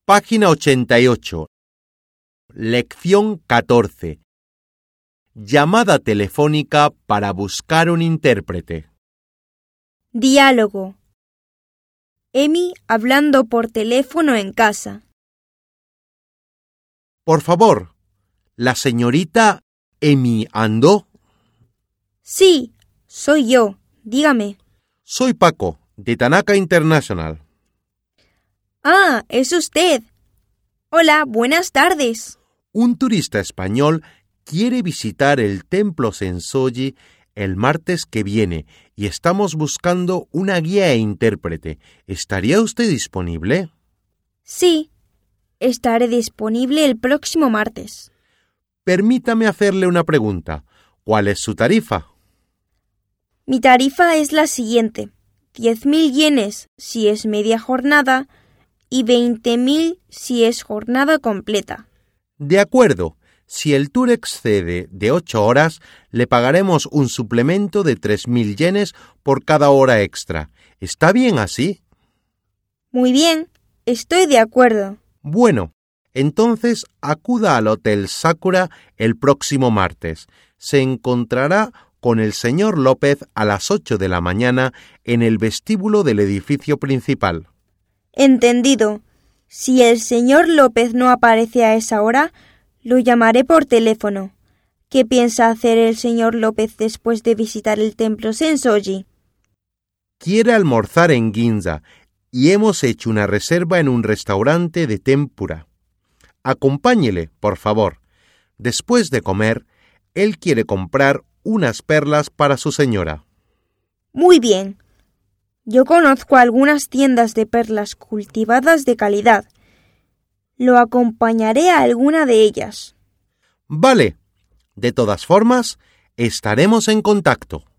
Página 88. Lección 14. Llamada telefónica para buscar un intérprete. Diálogo. Emi hablando por teléfono en casa. Por favor, ¿la señorita Emi andó? Sí, soy yo. Dígame. Soy Paco, de Tanaka International. Ah, es usted. Hola, buenas tardes. Un turista español quiere visitar el templo Sensoji el martes que viene y estamos buscando una guía e intérprete. ¿Estaría usted disponible? Sí, estaré disponible el próximo martes. Permítame hacerle una pregunta. ¿Cuál es su tarifa? Mi tarifa es la siguiente: 10.000 yenes si es media jornada y 20.000 si es jornada completa. De acuerdo. Si el tour excede de 8 horas, le pagaremos un suplemento de 3.000 yenes por cada hora extra. ¿Está bien así? Muy bien, estoy de acuerdo. Bueno, entonces acuda al Hotel Sakura el próximo martes. Se encontrará con el señor López a las 8 de la mañana en el vestíbulo del edificio principal. Entendido. Si el señor López no aparece a esa hora, lo llamaré por teléfono. ¿Qué piensa hacer el señor López después de visitar el templo Sensoji? Quiere almorzar en Ginza y hemos hecho una reserva en un restaurante de tempura. Acompáñele, por favor. Después de comer, él quiere comprar unas perlas para su señora. Muy bien. Yo conozco algunas tiendas de perlas cultivadas de calidad. Lo acompañaré a alguna de ellas. Vale. De todas formas, estaremos en contacto.